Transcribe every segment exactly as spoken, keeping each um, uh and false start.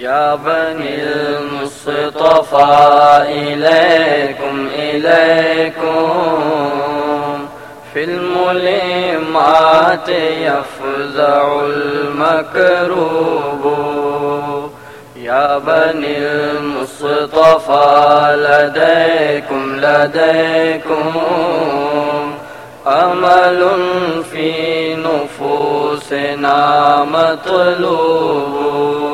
या बनिल मुस्तफ़ा इलैकुम इलैकुम फिल मुलिमात यफ़ज़उल मकरूबु या बनिल मुस्तफ़ा लदैकुम लदैकुम अमलुन फी नुफूसिना मतलूबु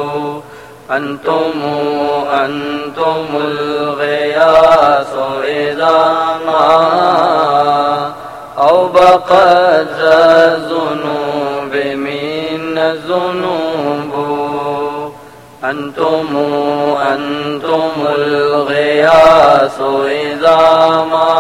अंतुम अंतुमुल ग़ियासु इज़ा मा औ बक़त ज़ुनूबि मिन ज़ुनूबु अंतुम अंतुमुल ग़ियासु इज़ा मा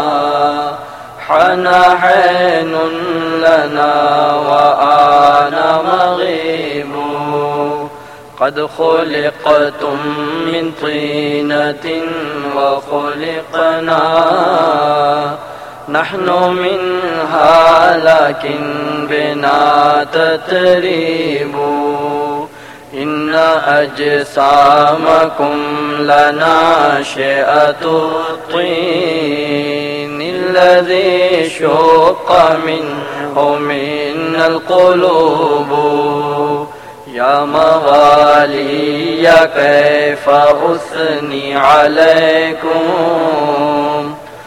हना हैनुन लना व आना मग़ीबु क़द ख़ुलिक़तुम मिन तीनतिन व ख़ुलिक़ना नहनु मिन्हा लाकिन बिना ततरीबु इन्ना अजसामकुम लनाशिअतु त्तीन الذي شق منه मिनल क़ुलूब या मवाली कैफ़ उसनी अलैकुम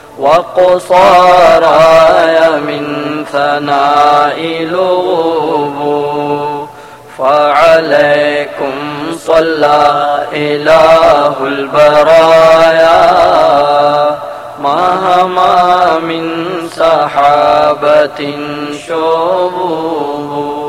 वक़ुसाराय मिन सनाइ लुग़ूबु फ़अलैकुम सल्ला इलाहुल बराया महमा मिन सहाबतिन शुबूब।